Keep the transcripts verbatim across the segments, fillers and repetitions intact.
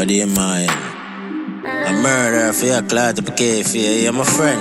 What do you mind? A murder for your clout up a for you, you're my friend.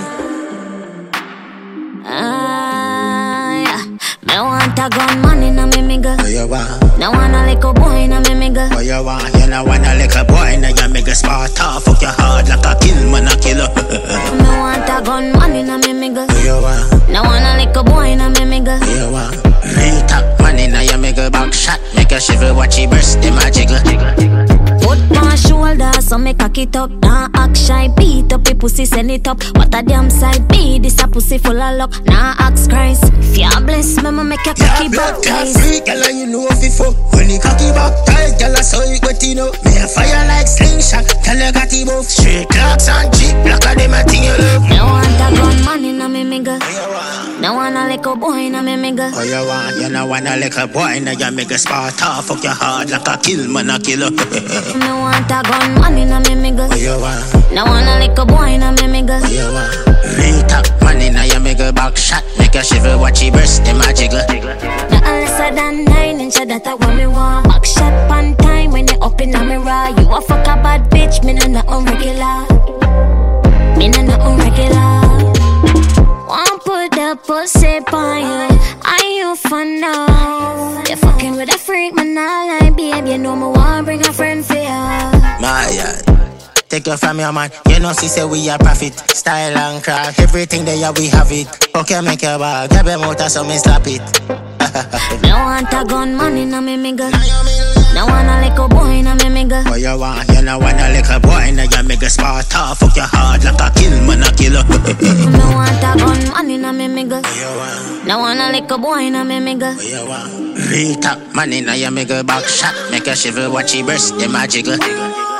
Ah, yeah. Me want a gun man in a me migga. What you want? No want a little boy in a me migga. What you want? You know want a little boy in a your migga spot off. Fuck your hard like a kill man a killer. Me want a gun man in a me migga. What you want? No want a little boy in a me migga. What you want? Re-top man in a your migga back shot. Make a shiver watch he burst them a jiggle. Foot my shoulder, so me cock it up. Nah act shy, beat up your pussy, send it up. What a damn side be, this a pussy full of luck. Nah ask Christ, if you bless me, me make your cocky back ties. Free, girl, and you know if you fuck. When you cocky back tight, girl, I saw it, but you know. Me a fire like slingshot, tell you got it both. Straight clocks and cheap, black of them a thing you love. Me want a gun man in a me migga. No want a little boy in a me migga. What you want? You know want a little boy in a your migga spot off. Fuck your hard like a kill man a killer. Me want a gun man in a me migga. What you want? No want a little boy in a me migga. What you want? Re-top man in a your migga back shot. Make a shiver watch he burst them a jiggle. Nothing lesser than nine inch, that's what me want. Back shot pan time when you up in a mirror. You a fuck a bad bitch, me no nothing regular. Me no nothing regular. Want put the pussy on you, are you for now? You fucking with a freak, man, I like babe. You know me want bring a friend for you. My take you from your man. You know she say we a profit. Style and craft, everything there we have it. Okay, make your bag, grab your motor so me slap it. Me want a gun man in a me migga. No want a little boy in a me migga. What you want? You know want a little boy in a your migga spot off. Fuck your hard like a kill man a killer. Me want a gun man in a me migga. What you want? No want a little boy in a me migga. What you want? Re-top man in a your migga back shot. Make a shiver watch he burst them a jiggle.